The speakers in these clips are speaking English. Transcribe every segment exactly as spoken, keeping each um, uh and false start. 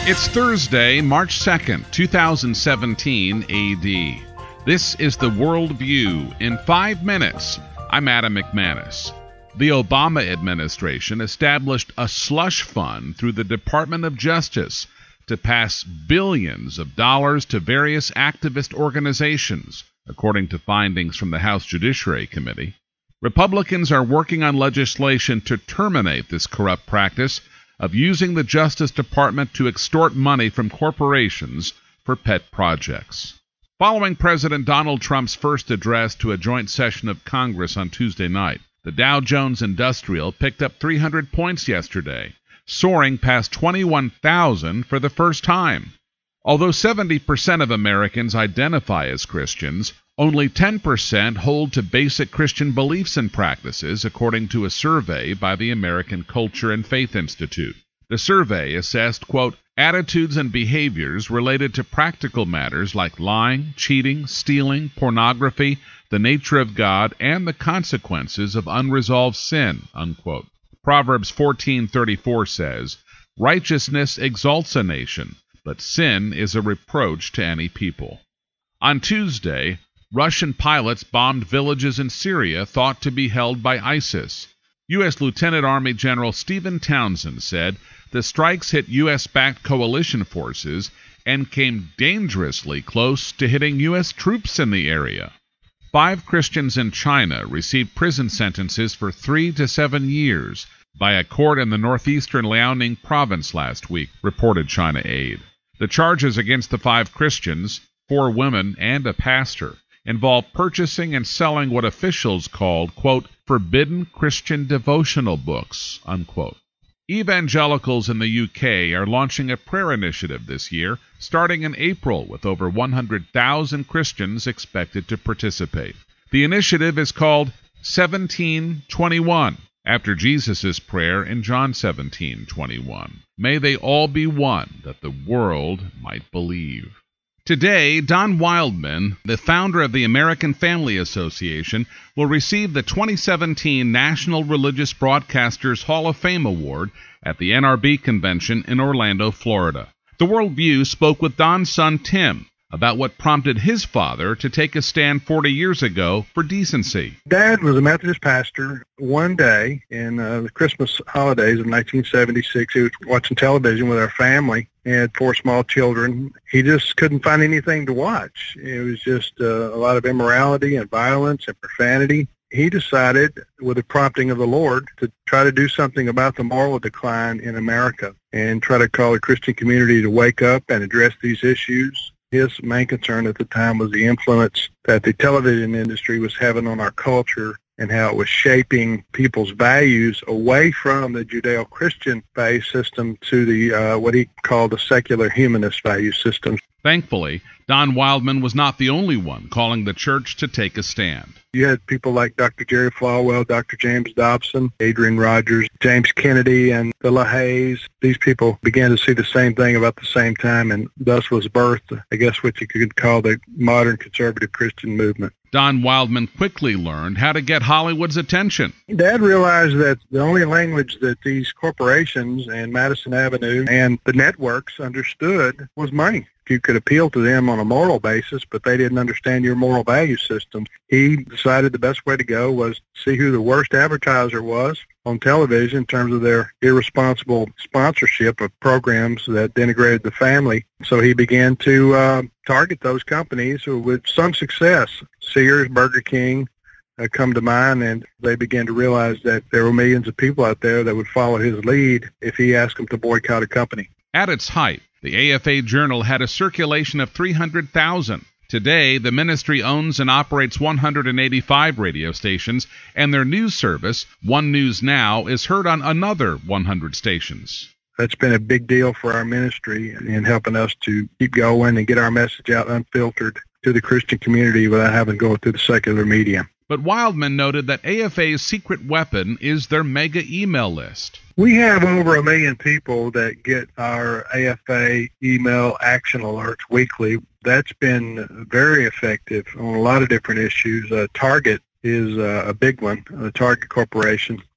It's Thursday, March second, two thousand seventeen A D. This is the World View in five minutes. I'm Adam McManus. The Obama administration established a slush fund through the Department of Justice to pass billions of dollars to various activist organizations, according to findings from the House Judiciary Committee. Republicans are working on legislation to terminate this corrupt practice of using the Justice Department to extort money from corporations for pet projects. Following President Donald Trump's first address to a joint session of Congress on Tuesday night, the Dow Jones Industrial picked up three hundred points yesterday, soaring past twenty-one thousand for the first time. Although seventy percent of Americans identify as Christians, only ten percent hold to basic Christian beliefs and practices, according to a survey by the American Culture and Faith Institute. The survey assessed, quote, attitudes and behaviors related to practical matters like lying, cheating, stealing, pornography, the nature of God, and the consequences of unresolved sin, unquote. Proverbs fourteen thirty-four says, righteousness exalts a nation, but sin is a reproach to any people. On Tuesday, Russian pilots bombed villages in Syria thought to be held by ISIS. U S Lieutenant Army General Stephen Townsend said the strikes hit U S-backed coalition forces and came dangerously close to hitting U S troops in the area. Five Christians in China received prison sentences for three to seven years by a court in the northeastern Liaoning province last week, reported China Aid. The charges against the five Christians, four women, and a pastor involve purchasing and selling what officials called, quote, forbidden Christian devotional books, unquote. Evangelicals in the U K are launching a prayer initiative this year, starting in April, with over one hundred thousand Christians expected to participate. The initiative is called seventeen twenty-one, after Jesus' prayer in John seventeen twenty-one. May they all be one, that the world might believe. Today, Don Wildman, the founder of the American Family Association, will receive the twenty seventeen National Religious Broadcasters Hall of Fame Award at the N R B convention in Orlando, Florida. The World View spoke with Don's son, Tim, about what prompted his father to take a stand forty years ago for decency. Dad was a Methodist pastor. One day in uh, the Christmas holidays of nineteen seventy-six, he was watching television with our family. He had four small children. He just couldn't find anything to watch. It was just uh, a lot of immorality and violence and profanity. He decided, with the prompting of the Lord, to try to do something about the moral decline in America and try to call the Christian community to wake up and address these issues. His main concern at the time was the influence that the television industry was having on our culture and how it was shaping people's values away from the Judeo-Christian value system to the uh, what he called the secular humanist value system. Thankfully, Don Wildman was not the only one calling the church to take a stand. You had people like Doctor Jerry Falwell, Doctor James Dobson, Adrian Rogers, James Kennedy, and the LaHaye's. These people began to see the same thing about the same time, and thus was birthed, I guess, what you could call the modern conservative Christian movement. Don Wildman quickly learned how to get Hollywood's attention. Dad realized that the only language that these corporations and Madison Avenue and the networks understood was money. You could appeal to them on a moral basis, but they didn't understand your moral value system. He decided the best way to go was see who the worst advertiser was on television in terms of their irresponsible sponsorship of programs that denigrated the family. So he began to uh, target those companies with some success. Sears, Burger King uh, come to mind, and they began to realize that there were millions of people out there that would follow his lead if he asked them to boycott a company. At its height, the A F A Journal had a circulation of three hundred thousand. Today, the ministry owns and operates one hundred eighty-five radio stations, and their news service, One News Now, is heard on another one hundred stations. That's been a big deal for our ministry in helping us to keep going and get our message out unfiltered to the Christian community without having to go through the secular media. But Wildman noted that A F A's secret weapon is their mega email list. We have over a million people that get our A F A email action alerts weekly. That's been very effective on a lot of different issues. Uh, Target is uh, a big one, the Target Corporation.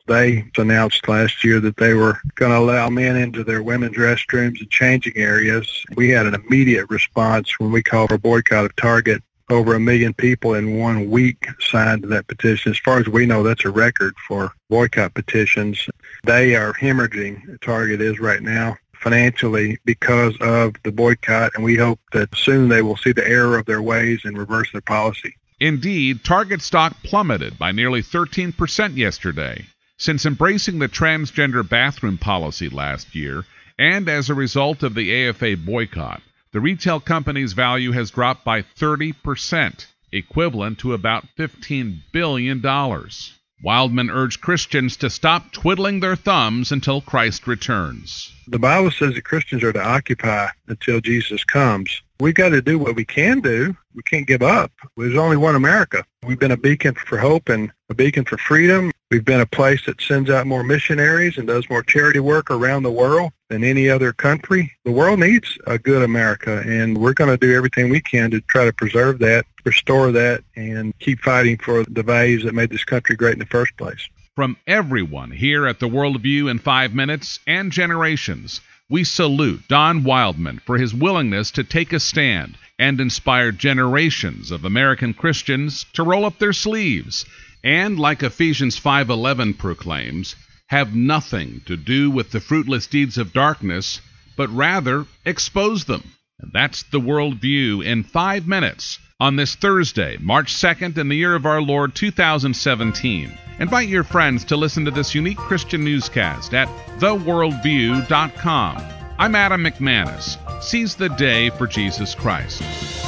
They announced last year that they were going to allow men into their women's restrooms and changing areas. We had an immediate response when we called for a boycott of Target. Over a million people in one week signed that petition. As far as we know, that's a record for boycott petitions. They are hemorrhaging, Target is right now, financially because of the boycott, and we hope that soon they will see the error of their ways and reverse their policy. Indeed, Target stock plummeted by nearly thirteen percent yesterday. Since embracing the transgender bathroom policy last year, and as a result of the A F A boycott, the retail company's value has dropped by thirty percent, equivalent to about fifteen billion dollars. Wildman urged Christians to stop twiddling their thumbs until Christ returns. The Bible says that Christians are to occupy until Jesus comes. We've got to do what we can do. We can't give up. There's only one America. We've been a beacon for hope and a beacon for freedom. We've been a place that sends out more missionaries and does more charity work around the world than any other country. The world needs a good America, and we're going to do everything we can to try to preserve that, restore that, and keep fighting for the values that made this country great in the first place. From everyone here at the Worldview in Five Minutes and Generations, we salute Don Wildman for his willingness to take a stand and inspire generations of American Christians to roll up their sleeves and, like Ephesians five eleven proclaims, have nothing to do with the fruitless deeds of darkness, but rather expose them. And that's the Worldview in Five Minutes on this Thursday, March second, in the year of our Lord two thousand seventeen. Invite your friends to listen to this unique Christian newscast at the worldview dot com. I'm Adam McManus. Seize the day for Jesus Christ.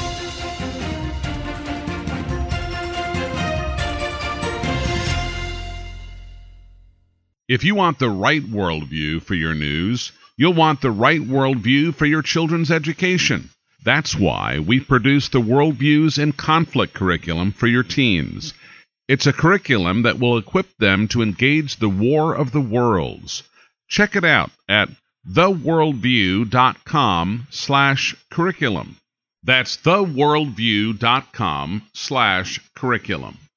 If you want the right worldview for your news, you'll want the right worldview for your children's education. That's why we produce the Worldviews in Conflict curriculum for your teens. It's a curriculum that will equip them to engage the war of the worlds. Check it out at the worldview dot com slash curriculum. That's the worldview dot com slash curriculum.